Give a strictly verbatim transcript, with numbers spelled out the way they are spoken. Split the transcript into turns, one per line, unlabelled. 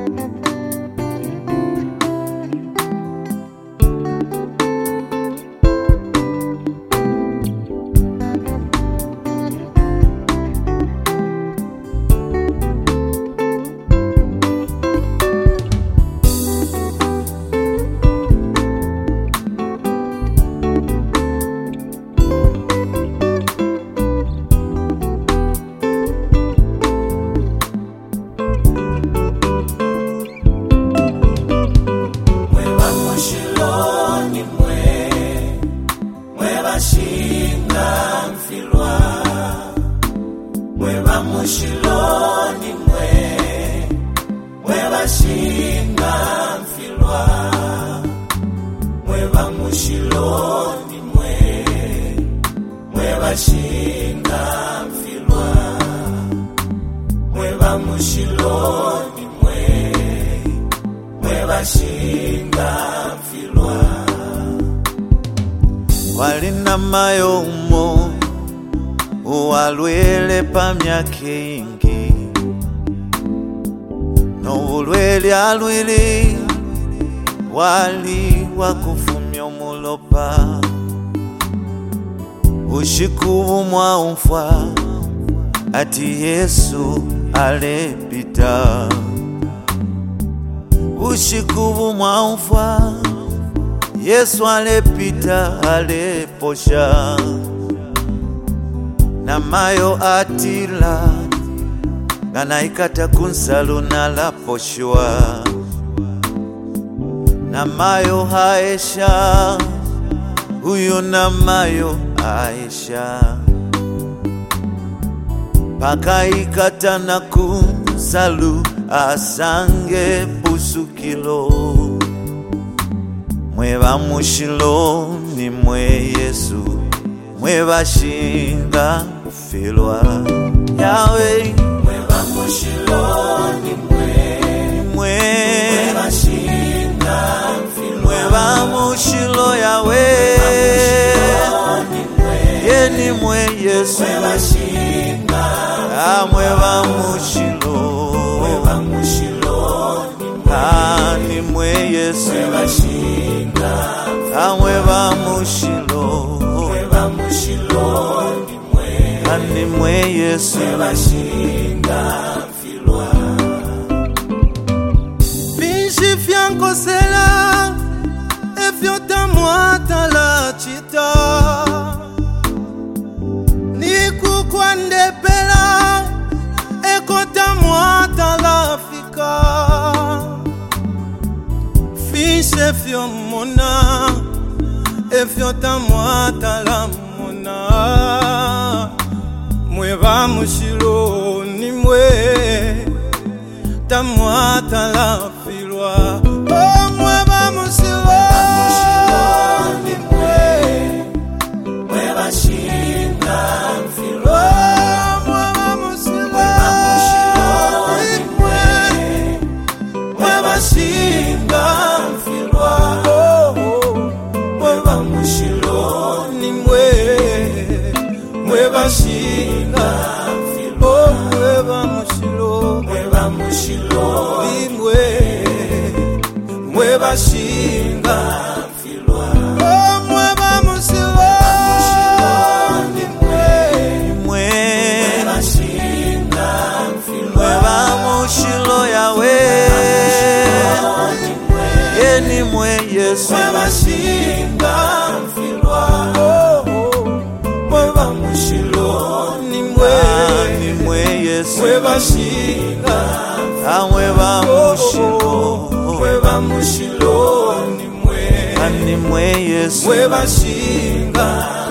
Mushiloni mwe, mweba shinga mfilwa. Mweba mushiloni mwe, mweba shinga mfilwa. Mweba mushiloni mwe, mweba shinga mfilwa. Walina mayo umo uwalwele pa myake ingi, no ulwele alwili wali wakufumya umulopa. Ushikubu mwa umfwa ati Yesu alepita. Ushikubu mwa umfwa Yesu alepita aleposha. Na mayo atila ngana ikata kunsalu na laposhwa. Na mayo haesha huyo na mayo haesha. Paka ikata na kunsalu asange pusukilo. Mweba mushiloni mwe Yesu, mweba shinga mfilwa. Yahweh, mweba mushiloni mwe, mweba shinga mfilwa. Mweba mushilo Yahweh, yeni mwe Yesu, mweba shinga mfilwa. Mweba mushilo, mweba mushiloni mwe, ani mwe Yesu, mweba shinga mfilwa. Mweba mushilo, mweba mushiloni mwe, ani mwe Yesu, mweba shinga mfilwa.
Binshi fyankosela efyota mwatala chita. Nikukwandepela ekota mwatala fika. Fishe fyomona efyota mwatala mona. Mweba mushiloni mwe, tamwatala filwa. Oh, mweba mushiloni
mwe, mweba shinga mfilwa.
Oh, mweba mushiloni mwe,
mweba shinga mfilwa. Mweba mushiloni mwe, mweba shinga mfilwa.
oh, mweba mushilo,
Mweba mushiloni
mwe,
mweba shinga mfilwa.
oh, mweba
Mushiloni mwe,
mwe,
mweba shinga mfilwa.
mweba mushilo Yahweh, yeni mwe Yesu,
mweba shinga mfilwa.
mweba
mushiloni mwe,
ani mwe Yesu,
mweba shinga mfilwa.
mweba mushilo,
mweba mushiloni mwe,
ani mwe Yesu,
mweba shinga